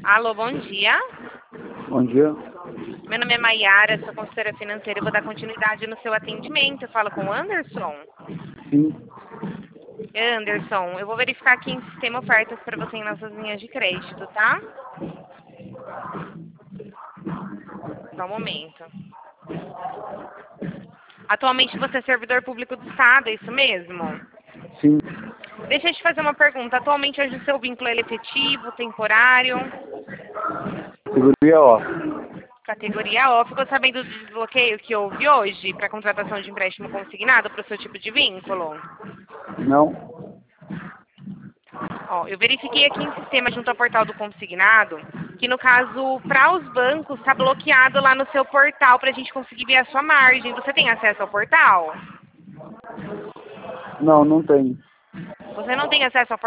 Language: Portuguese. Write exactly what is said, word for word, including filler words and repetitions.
Alô, bom dia. Bom dia. Meu nome é Maiara, sou consultora financeira e vou dar continuidade no seu atendimento. Eu falo com o Anderson. Sim. Anderson, eu vou verificar aqui em sistema ofertas para você em nossas linhas de crédito, tá? Só um momento. Atualmente você é servidor público do Estado, é isso mesmo? Sim. Deixa eu te fazer uma pergunta. Atualmente hoje o seu vínculo é efetivo, temporário? Categoria O. Categoria O. Ficou sabendo do desbloqueio que houve hoje para contratação de empréstimo consignado para o seu tipo de vínculo? Não. Ó, eu verifiquei aqui em sistema junto ao portal do consignado que no caso, para os bancos, está bloqueado lá no seu portal para a gente conseguir ver a sua margem. Você tem acesso ao portal? Não, não tem. Você não tem acesso ao portal?